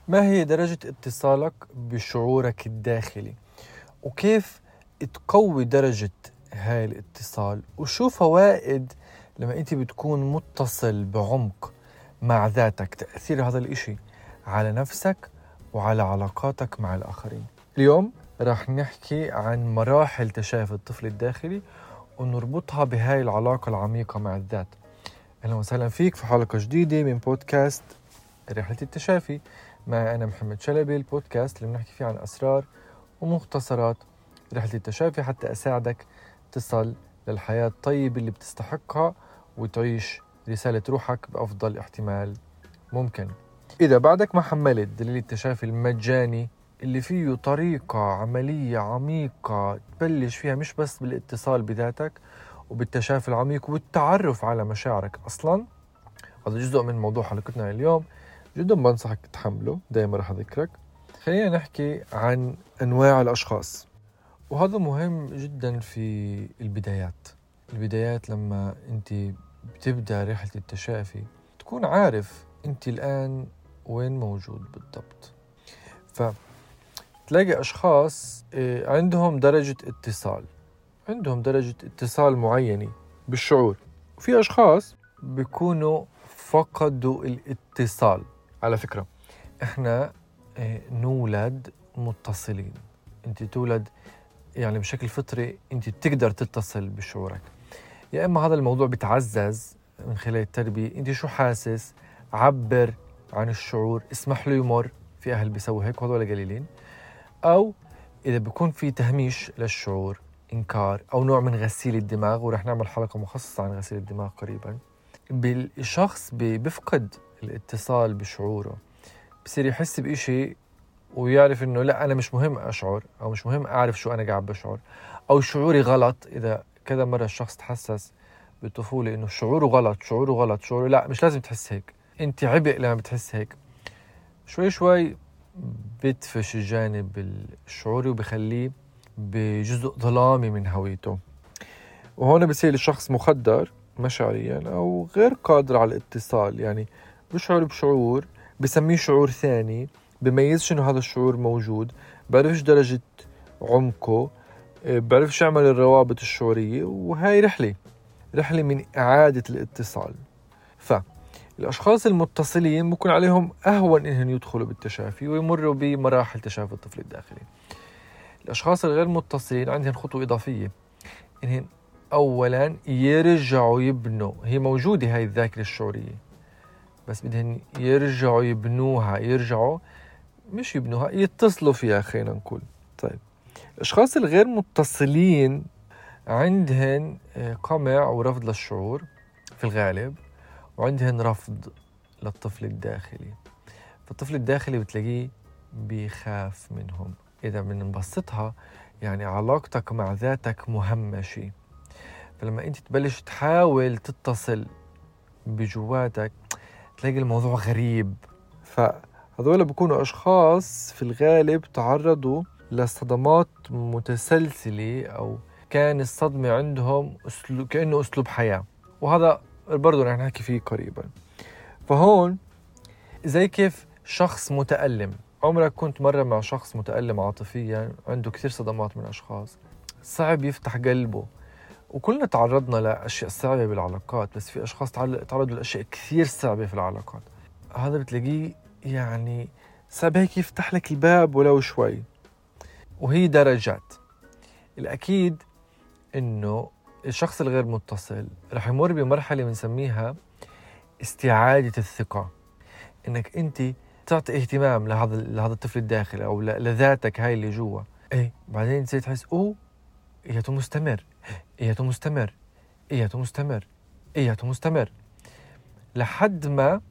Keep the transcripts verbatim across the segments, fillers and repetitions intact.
ما هي درجة اتصالك بشعورك الداخلي؟ وكيف تقوي درجة هاي الاتصال؟ وشو فوائد لما أنت بتكون متصل بعمق مع ذاتك، تأثير هذا الإشي على نفسك وعلى علاقاتك مع الآخرين؟ اليوم راح نحكي عن مراحل تشافي الطفل الداخلي ونربطها بهاي العلاقة العميقة مع الذات. أهلا وسهلا فيك في حلقة جديدة من بودكاست رحلة التشافي. معي أنا محمد شلبي، البودكاست اللي بنحكي فيه عن أسرار ومختصرات رحلة التشافي حتى أساعدك تصل للحياة الطيبة اللي بتستحقها وتعيش رسالة روحك بأفضل احتمال ممكن. إذا بعدك ما حملت دليل التشافي المجاني اللي فيه طريقة عملية عميقة تبلش فيها مش بس بالاتصال بذاتك وبالتشافي العميق والتعرف على مشاعرك أصلاً، هذا جزء من موضوع حلقتنا اليوم، جدا بنصحك تحمله، دائما رح أذكرك. خلينا نحكي عن أنواع الأشخاص، وهذا مهم جدا في البدايات. البدايات لما أنت بتبدأ رحلة التشافي تكون عارف أنت الآن وين موجود بالضبط. فتلاقي أشخاص عندهم درجة اتصال عندهم درجة اتصال معينة بالشعور، وفي أشخاص بيكونوا فقدوا الاتصال. على فكرة إحنا نولد متصلين، أنت تولد يعني بشكل فطري أنت تقدر تتصل بشعورك، يا إما هذا الموضوع بتعزز من خلال التربية، أنت شو حاسس عبر عن الشعور، اسمح له يمر، في أهل بيسوي هيك وهذول قليلين، أو إذا بيكون في تهميش للشعور، إنكار أو نوع من غسيل الدماغ، ورح نعمل حلقة مخصصة عن غسيل الدماغ قريبا. بالشخص بيفقد الاتصال بشعوره، بصير يحس بإشي ويعرف إنه لا أنا مش مهم أشعر أو مش مهم أعرف شو أنا قاعد بشعر أو شعوري غلط. إذا كذا مرة الشخص تحسس بالطفولة إنه شعوره غلط شعوره غلط شعوره لا مش لازم تحس هيك، أنت عبء لما بتحس هيك، شوي شوي بتفش الجانب الشعوري وبخليه بجزء ظلامي من هويته، وهنا بصير الشخص مخدر مشاعريا أو غير قادر على الاتصال. يعني بشعر بشعور بسميه شعور ثاني، بميزش إنه هذا الشعور موجود، بعرفش درجة عمقه، بعرفش يعمل الروابط الشعورية، وهاي رحلة رحلة من إعادة الاتصال. فالأشخاص المتصلين ممكن عليهم أهون إنهم يدخلوا بالتشافي ويمروا بمراحل تشافي الطفل الداخلي. الأشخاص الغير متصلين عندهم خطوة إضافية، إنهم أولاً يرجعوا يبنوا، هي موجودة هاي الذاكرة الشعورية بس بدهم يرجعوا يبنوها، يرجعوا مش يبنوها يتصلوا فيها خلينا نقول. طيب الأشخاص الغير متصلين عندهم قمع ورفض للشعور في الغالب، وعندهم رفض للطفل الداخلي، فالطفل الداخلي بتلاقيه بيخاف منهم. إذا بنبسطها يعني علاقتك مع ذاتك مهمشة، فلما أنت تبلش تحاول تتصل بجواتك تلاقي الموضوع غريب. فهذول بيكونوا أشخاص في الغالب تعرضوا لصدمات متسلسلة، أو كان الصدمة عندهم أسلوب كأنه أسلوب حياة، وهذا برضو رح نحكي فيه قريبا. فهون زي كيف شخص متألم، عمرك كنت مرة مع شخص متألم عاطفيا عنده كثير صدمات من أشخاص، صعب يفتح قلبه، وكلنا تعرضنا لأشياء صعبة بالعلاقات، بس في أشخاص تعرضوا لأشياء كثير صعبة في العلاقات، هذا بتلاقيه يعني صعب هيك يفتح لك الباب ولو شوي. وهي درجات. الأكيد إنه الشخص الغير متصل رح يمر بمرحلة بنسميها استعادة الثقة، إنك أنت تعطي اهتمام لهذا لهذا الطفل الداخلي أو لذاتك هاي اللي جوا، إيه بعدين تصير تحس أوه إياته مستمر إياته مستمر إياته مستمر إياته مستمر لحد ما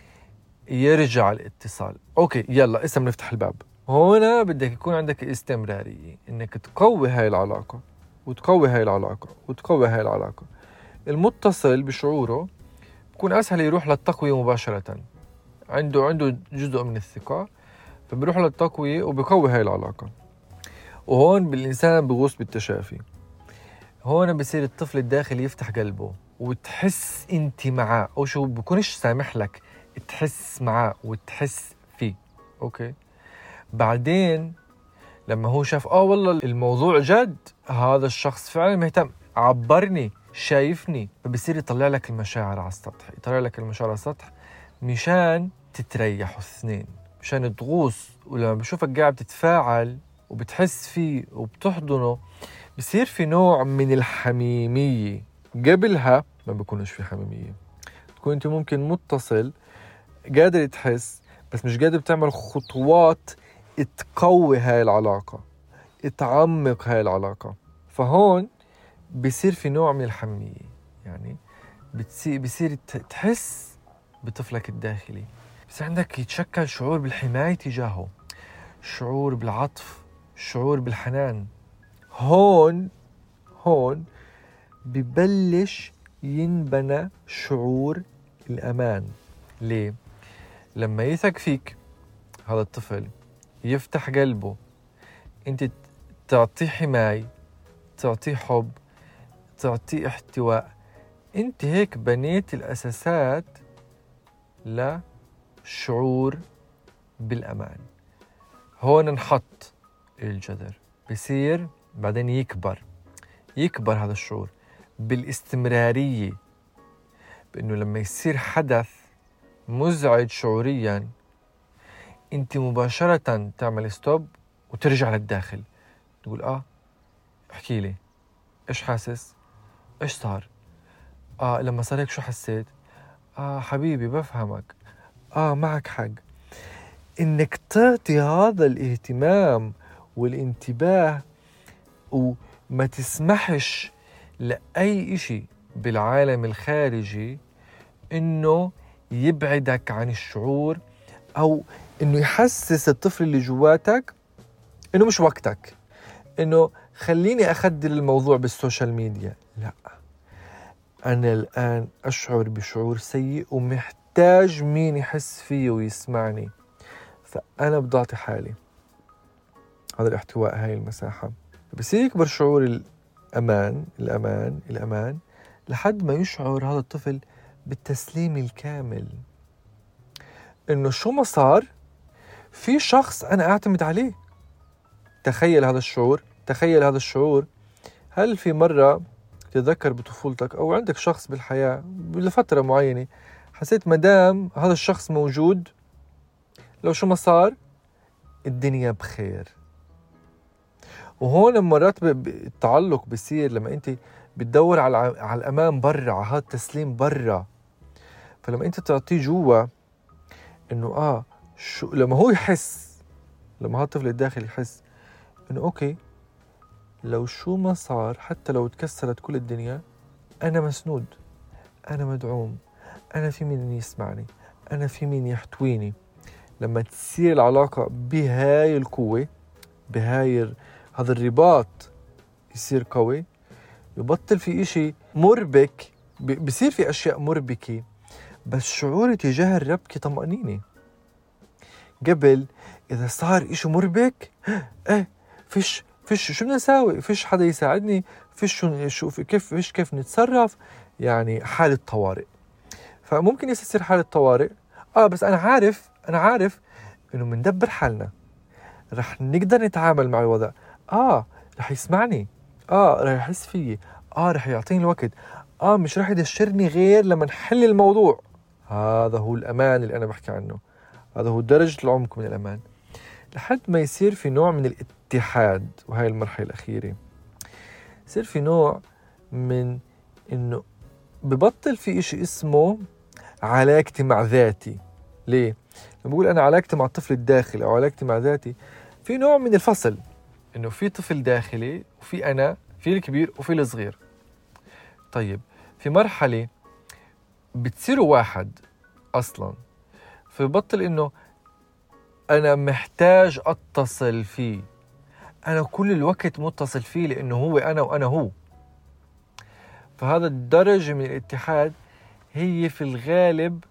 يرجع الاتصال. أوكي يلا اسم نفتح الباب. هنا بدك يكون عندك استمرارية، إنك تقوي هاي العلاقة وتقوي هاي العلاقة وتقوي هاي العلاقة. المتصل بشعوره بكون أسهل يروح للتقوية مباشرة، عنده عنده جزء من الثقة فبيروح للتقوية وبيقوي هاي العلاقة. وهون بالإنسان بغوص بالتشافي، هون بصير الطفل الداخلي يفتح قلبه وتحس انت معاه، او شو بكونش سامح لك تحس معاه وتحس فيه. أوكي. بعدين لما هو شاف آه والله الموضوع جد، هذا الشخص فعلا مهتم، عبرني، شايفني، فبصير يطلع لك المشاعر على السطح، يطلع لك المشاعر على السطح مشان تتريحوا الاثنين، مشان تغوص. ولما بشوفك قاعد بتتفاعل وبتحس فيه وبتحضنه، بصير في نوع من الحميمية. قبلها ما بيكونش في حميمية، تكون انت ممكن متصل قادر تحس بس مش قادر تعمل خطوات تقوي هاي العلاقة، تعمق هاي العلاقة. فهون بيصير في نوع من الحميمية، يعني بتصير بيصير تحس بطفلك الداخلي، بس عندك يتشكل شعور بالحماية تجاهه، شعور بالعطف، شعور بالحنان. هون هون ببلش ينبنى شعور الأمان. ليه؟ لما يثق فيك هذا الطفل، يفتح قلبه، انت تعطيه حماية، تعطيه حب، تعطيه احتواء، انت هيك بنيت الأساسات لشعور بالأمان. هون نحط الجذر، بصير بعدين يكبر يكبر هذا الشعور بالاستمرارية، بأنه لما يصير حدث مزعج شعورياً انت مباشرة تعمل ستوب وترجع للداخل، تقول آه احكي لي ايش حاسس، ايش صار، آه لما صار هيك شو حسيت، آه حبيبي بفهمك، آه معك حق. إنك تعطي هذا الاهتمام والانتباه، وما تسمحش لأي إشي بالعالم الخارجي إنه يبعدك عن الشعور، أو إنه يحسس الطفل اللي جواتك إنه مش وقتك، إنه خليني أخدر الموضوع بالسوشيال ميديا. لا، أنا الآن أشعر بشعور سيء ومحتاج مين يحس فيه ويسمعني، فأنا بدي حالي هذا الاحتواء، هاي المساحة. بصير يكبر شعور الأمان الأمان الأمان لحد ما يشعر هذا الطفل بالتسليم الكامل، إنه شو ما صار في شخص أنا أعتمد عليه. تخيل هذا الشعور تخيل هذا الشعور هل في مرة تتذكر بطفولتك أو عندك شخص بالحياة لفترة معينة حسيت مدام هذا الشخص موجود لو شو ما صار الدنيا بخير؟ وهون مرات التعلق بيصير لما أنت بتدور على على الأمان برا، على هذا التسليم برا. فلما أنت تعطيه جوا إنه آه شو، لما هو يحس، لما هذا الطفل الداخلي يحس إنه أوكي لو شو ما صار، حتى لو تكسرت كل الدنيا، أنا مسنود، أنا مدعوم، أنا في مين يسمعني، أنا في مين يحتويني. لما تصير العلاقة بهاي القوة، بهاي هذا الرباط يصير قوي، يبطل في إشي مربك، بيصير في أشياء مربكة بس شعوري تجاه الربكة طمأنينة. قبل إذا صار إشي مربك إيه فيش فيش شو بدنا نساوي، فيش حدا يساعدني، فيش شو شو كيف فيش كيف نتصرف، يعني حالة طوارئ. فممكن يصير حالة طوارئ آه بس أنا عارف أنا عارف إنه مندبر حالنا، رح نقدر نتعامل مع الوضع، آه رح يسمعني، آه رح يحس فيي، آه رح يعطيني الوقت، آه مش رح يدشرني غير لما نحل الموضوع. هذا هو الأمان اللي أنا بحكي عنه، هذا هو درجة العمق من الأمان، لحد ما يصير في نوع من الاتحاد. وهي المرحلة الأخيرة يصير في نوع من إنه ببطل في إشي اسمه علاقتي مع ذاتي. ليه؟ لما بقول أنا علاقتي مع الطفل الداخلي أو علاقتي مع ذاتي، في نوع من الفصل، إنه في طفل داخلي وفي أنا، في الكبير وفي الصغير. طيب في مرحلة بتصيروا واحد أصلاً، فببطل إنه أنا محتاج أتصل فيه، أنا كل الوقت متصل فيه لأنه هو أنا وأنا هو. فهذا الدرجة من الاتحاد هي في الغالب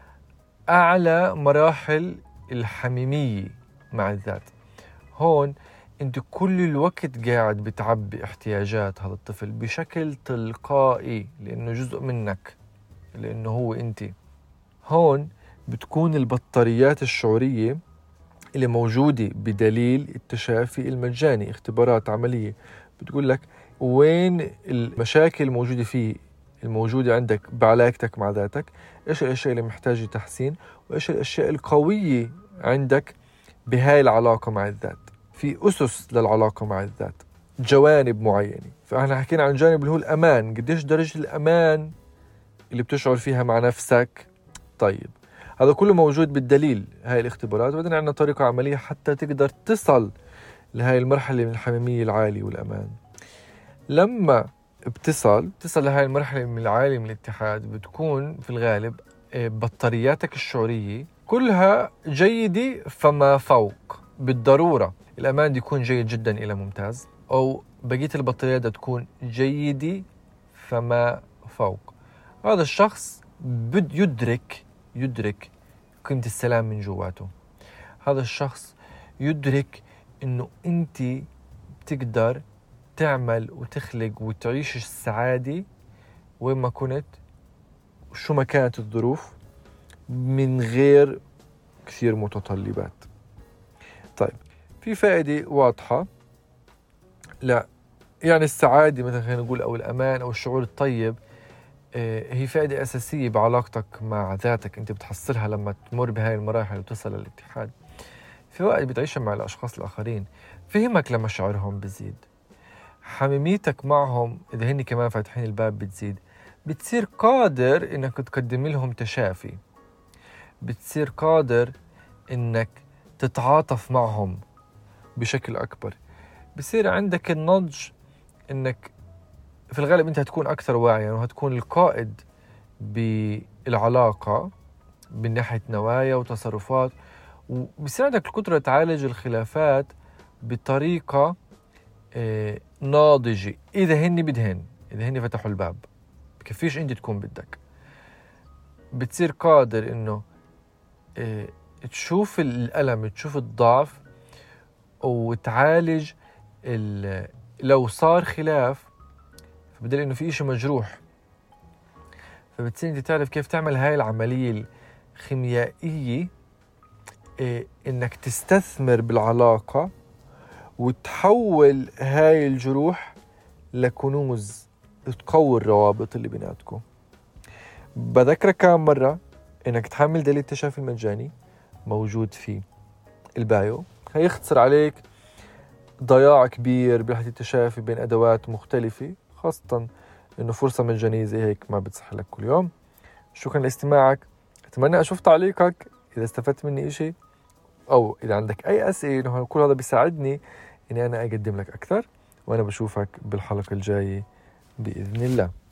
أعلى مراحل الحميمية مع الذات. هون أنت كل الوقت قاعد بتعبي احتياجات هذا الطفل بشكل تلقائي لأنه جزء منك، لأنه هو أنت. هون بتكون البطاريات الشعورية اللي موجودة بدليل التشافي المجاني، اختبارات عملية بتقول لك وين المشاكل الموجودة فيه الموجودة عندك بعلاقتك مع ذاتك، إيش الأشياء اللي محتاجة تحسين، وإيش الأشياء القوية عندك بهاي العلاقة مع الذات. في أسس للعلاقة مع الذات، جوانب معينة. فإحنا حكينا عن جانب اللي هو الأمان، قديش درجة الأمان اللي بتشعر فيها مع نفسك. طيب هذا كله موجود بالدليل هاي الاختبارات، وبعدين عندنا طريقة عملية حتى تقدر تصل لهاي المرحلة من الحميمية العالية والأمان. لما بتصل تصل لهاي المرحلة من العالية من الاتحاد، بتكون في الغالب بطارياتك الشعورية كلها جيدة فما فوق. بالضرورة الأمان دي يكون جيد جدا إلى ممتاز، أو بقية البطاريات تكون جيدة فما فوق. هذا الشخص بد يدرك يدرك قيمة السلام من جواته. هذا الشخص يدرك إنه أنت بتقدر تعمل وتخلق وتعيش السعادة وين ما كنت وشو ما كانت الظروف من غير كثير متطلبات. طيب في فائدة واضحة، لا يعني السعادة مثلا خلينا نقول أو الأمان أو الشعور الطيب هي فائدة أساسية بعلاقتك مع ذاتك، أنت بتحصلها لما تمر بهاي المراحل وتصل للاتحاد. في وقت بتعيشها مع الأشخاص الآخرين، فهمك لمشاعرهم بتزيد، حميميتك معهم إذا هني كمان فاتحين الباب بتزيد، بتصير قادر إنك تقدم لهم تشافي، بتصير قادر إنك تتعاطف معهم بشكل أكبر، بصير عندك النضج إنك في الغالب أنت هتكون أكثر واعيا وهتكون القائد بالعلاقة من ناحية نوايا وتصرفات، وبصير عندك القدرة تعالج الخلافات بطريقة اه ناضجة. إذا هني بدهن إذا هني فتحوا الباب، بكفيش أنت تكون بدك، بتصير قادر إنه اه تشوف الألم، تشوف الضعف، وتعالج لو صار خلاف فبدل إنه في إشي مجروح، فبتصير أنت تعرف كيف تعمل هاي العملية الخيميائية، إيه إنك تستثمر بالعلاقة وتحول هاي الجروح لكنوز تقوي الروابط اللي بيناتكم. بذكرك كم مرة إنك تحمل دليل التشافي المجاني موجود في البايو، هيختصر عليك ضياع كبير برحلة التشافي بين أدوات مختلفة، خاصة إنه فرصة مجانية زي هيك ما بتصح لك كل يوم. شكرا لاستماعك، أتمنى أشوف تعليقك إذا استفدت مني إشي، أو إذا عندك أي أسئلة. كل هذا بيساعدني إني أنا أقدم لك أكثر، وأنا بشوفك بالحلقة الجاية بإذن الله.